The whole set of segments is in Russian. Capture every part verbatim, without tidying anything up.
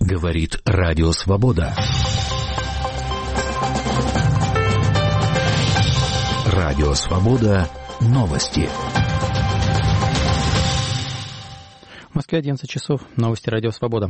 Говорит Радио Свобода. Радио Свобода. Новости. В Москве одиннадцать часов. Новости Радио Свобода.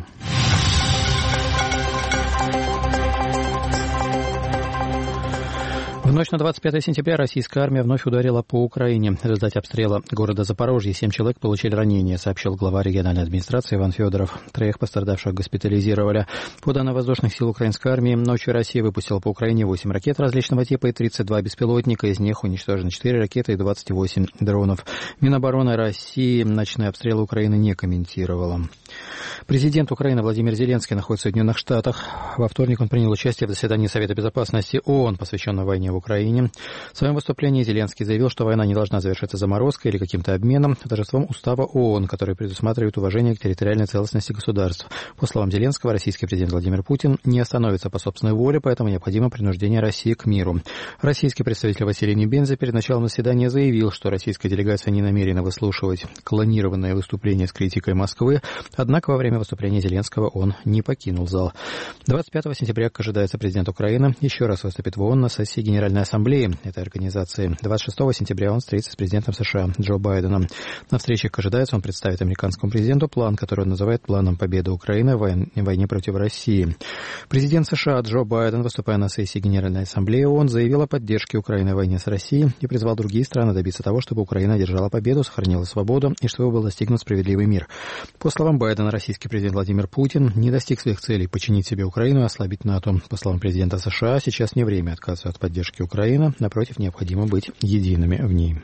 В ночь на двадцать пятое сентября российская армия вновь ударила по Украине. В результате обстрела города Запорожье семь человек получили ранения, сообщил глава региональной администрации Иван Федоров. Троих пострадавших госпитализировали. По данным воздушных сил украинской армии, ночью Россия выпустила по Украине восемь ракет различного типа и тридцать два беспилотника. Из них уничтожено четыре ракеты и двадцать восемь дронов. Минобороны России ночные обстрелы Украины не комментировала. Президент Украины Владимир Зеленский находится в Соединенных Штатах. Во вторник он принял участие в заседании Совета Безопасности ООН, посвященном войне в Украине. В своем выступлении Зеленский заявил, что война не должна завершиться заморозкой или каким-то обменом, а торжеством устава ООН, который предусматривает уважение к территориальной целостности государств. По словам Зеленского, российский президент Владимир Путин не остановится по собственной воле, поэтому необходимо принуждение России к миру. Российский представитель Василий Небензя перед началом заседания заявил, что российская делегация не намерена выслушивать клонированное выступление с критикой Москвы, однако во время выступления Зеленского он не покинул зал. двадцать пятого сентября, как ожидается, президент Украины еще раз выступит в ООН на сессии Генеральной Ассамблеи этой организации. двадцать шестого сентября он встретится с президентом США Джо Байденом. На встрече, как ожидается, он представит американскому президенту план, который он называет планом победы Украины в войне против России. Президент США Джо Байден, выступая на сессии Генеральной Ассамблеи ООН, заявил о поддержке Украины в войне с Россией и призвал другие страны добиться того, чтобы Украина одержала победу, сохранила свободу и чтобы был достигнут справедливый мир. По словам Байдена, российский президент Владимир Путин не достиг своих целей подчинить себе Украину и ослабить НАТО. По словам президента США, сейчас не время отказываться от поддержки Украины, напротив, необходимо быть едиными в ней.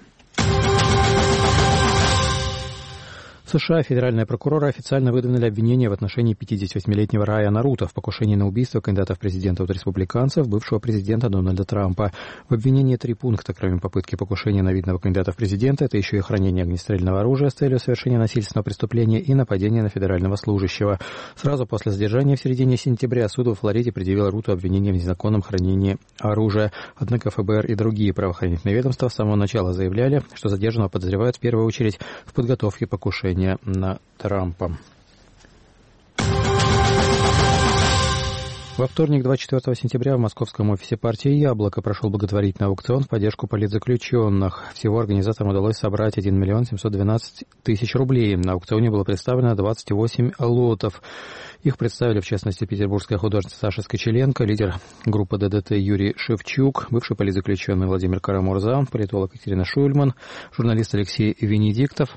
В США федеральные прокуроры официально выдвинули обвинение в отношении пятидесятивосьмилетнего Рая Наруто в покушении на убийство кандидата в президенты от республиканцев, бывшего президента Дональда Трампа. В обвинении три пункта, кроме попытки покушения на видного кандидата в президенты, это еще и хранение огнестрельного оружия с целью совершения насильственного преступления и нападение на федерального служащего. Сразу после задержания в середине сентября суд во Флориде предъявил Руту обвинение в незаконном хранении оружия. Однако ФБР и другие правоохранительные ведомства с самого начала заявляли, что задержанного подозревают в первую очередь в подготовке покушения на Трампа. Во вторник, двадцать четвёртого сентября, в московском офисе партии «Яблоко» прошел благотворительный аукцион в поддержку политзаключенных. Всего организаторам удалось собрать один миллион семьсот двенадцать тысяч рублей. На аукционе было представлено двадцать восемь лотов. Их представили, в частности, петербургская художница Саша Скочеленко, лидер группы ДДТ Юрий Шевчук, бывший политзаключенный Владимир Карамурза, политолог Екатерина Шульман, журналист Алексей Венедиктов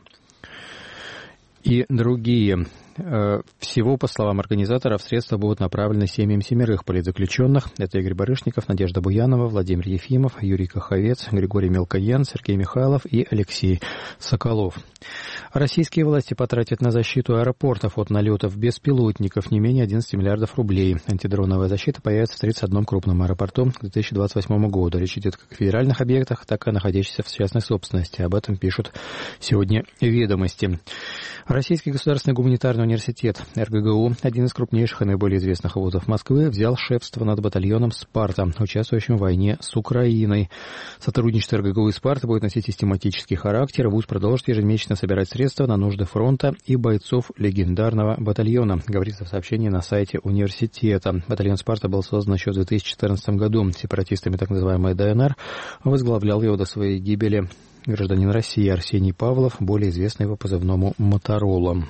и другие. Всего, по словам организаторов, средства будут направлены семьям семерых политзаключенных. Это Игорь Барышников, Надежда Буянова, Владимир Ефимов, Юрий Каховец, Григорий Мелкоян, Сергей Михайлов и Алексей Соколов. Российские власти потратят на защиту аэропортов от налетов беспилотников не менее одиннадцати миллиардов рублей. Антидроновая защита появится в тридцати одном крупном аэропорту к две тысячи двадцать восьмому году. Речь идет как о федеральных объектах, так и о находящихся в частной собственности. Об этом пишут сегодня «Ведомости». Российский государственный гуманитарный университет эр гэ гэ у, один из крупнейших и наиболее известных вузов Москвы, взял шефство над батальоном «Спарта», участвующим в войне с Украиной. Сотрудничество эр гэ гэ у и «Спарта» будет носить систематический характер. Вуз продолжит ежемесячно собирать средства на нужды фронта и бойцов легендарного батальона, говорится в сообщении на сайте университета. Батальон «Спарта» был создан еще в две тысячи четырнадцатом году сепаратистами так называемой дэ эн эр. Возглавлял его до своей гибели гражданин России Арсений Павлов, более известный по позывному «Моторола».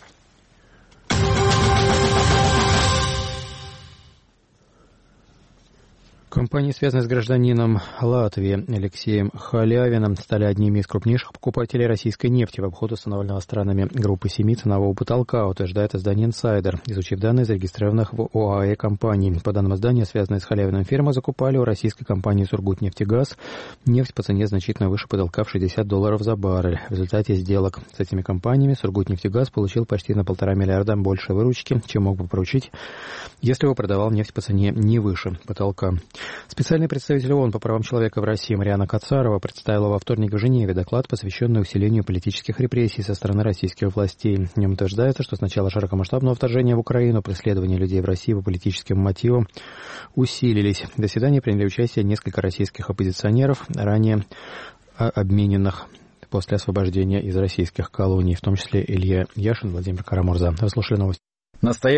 Компании, связанные с гражданином Латвии Алексеем Халявиным, стали одними из крупнейших покупателей российской нефти в обход установленного странами группы семи ценового потолка, утверждает издание «Инсайдер», изучив данные зарегистрированных в о а э компаний. По данным издания, связанные с Халявиным фирмы закупали у российской компании «Сургутнефтегаз» нефть по цене значительно выше потолка в шестьдесят долларов за баррель. В результате сделок с этими компаниями «Сургутнефтегаз» получил почти на полтора миллиарда больше выручки, чем мог бы поручить, если бы продавал нефть по цене не выше потолка. Специальный представитель ООН по правам человека в России Марианна Кацарова представила во вторник в Женеве доклад, посвященный усилению политических репрессий со стороны российских властей. В нем утверждается, что с начала широкомасштабного вторжения в Украину преследования людей в России по политическим мотивам усилились. В заседании приняли участие несколько российских оппозиционеров, ранее обмененных после освобождения из российских колоний, в том числе Илья Яшин, Владимир Карамурза. Вы слушали новости.